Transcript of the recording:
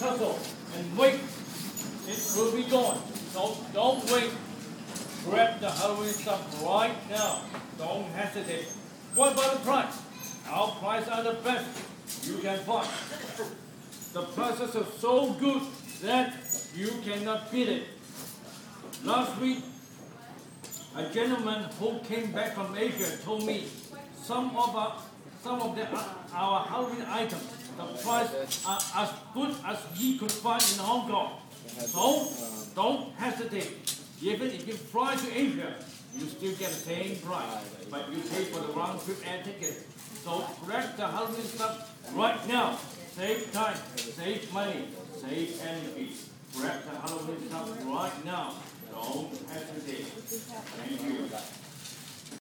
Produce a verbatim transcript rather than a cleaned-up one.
tussle and wait. It will be gone. So don't wait. Grab the Halloween stuff right now. Don't hesitate. What about the price? Our prices are the best you can find. The prices are so good that you cannot beat it. Last week, a gentleman who came back from Asia told me some of our, some of the, our Halloween items, the price are as good as he could find in Hong Kong. So don't hesitate. Even if you fly to Asia, you still get the same price, but you pay for the round trip air ticket. So grab the Halloween stuff right now. Save time, save money, save energy. Grab the Halloween stuff right now. Don't hesitate. Thank you.